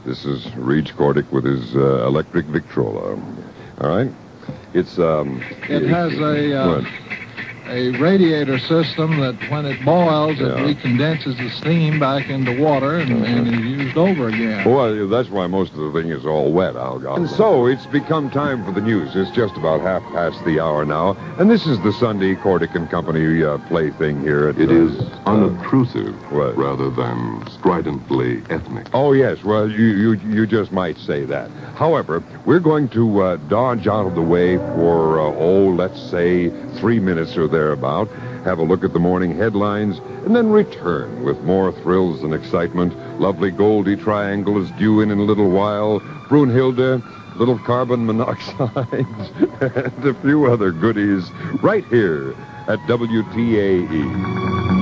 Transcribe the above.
This is Reg Cordick with his electric Victrola. All right? It has a radiator system that when it boils, it recondenses the steam back into water and is used over again. Well, that's why most of the thing is all wet. And so it's become time for the news. It's just about 1:30 now, and this is the Sunday Cordick and Company plaything here. It is unobtrusive rather than stridently ethnic. Oh, yes. Well, you just might say that. However, we're going to dodge out of the way for, let's say 3 minutes or thereabout, have a look at the morning headlines, and then return with more thrills and excitement. Lovely Goldie Triangle is due in a little while. Brunhilde, little carbon monoxide, and a few other goodies right here at WTAE.